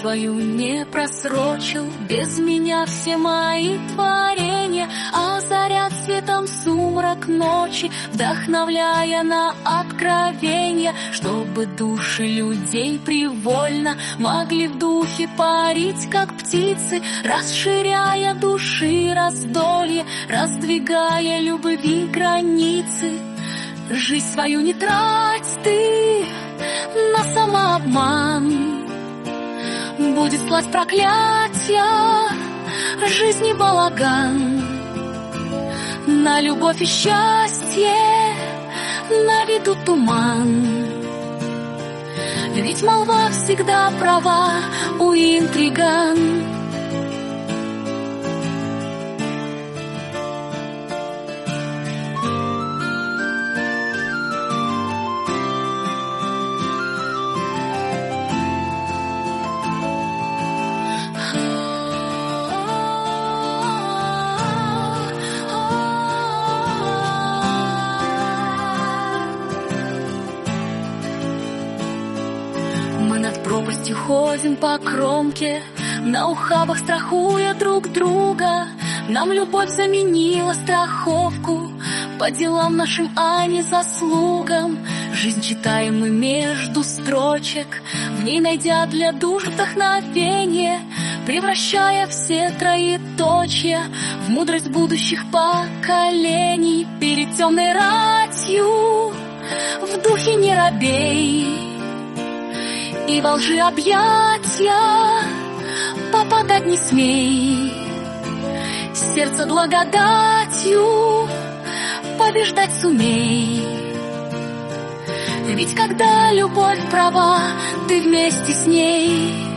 свою не просрочил. Без меня все мои творения озарят светом сумрак ночи, вдохновляя на откровения, чтобы души людей привольно могли в духе парить, как птицы, расширяя души раздолье, раздвигая любви границы. Жизнь свою не трать ты на самообман, будет слать проклятия жизни балаган. На любовь и счастье наведут туман, ведь молва всегда права у интриган. Мы над пропастью ходим по кромке, на ухабах страхуя друг друга. Нам любовь заменила страховку по делам нашим, а не заслугам. Жизнь читаем мы между строчек, в ней найдя для душ вдохновение, превращая все троеточия в мудрость будущих поколений. Перед темной ратью в духе не робей, и во лжи объятия попадать не смей. Сердце благодатью побеждать сумей, ведь когда любовь права, ты вместе с ней.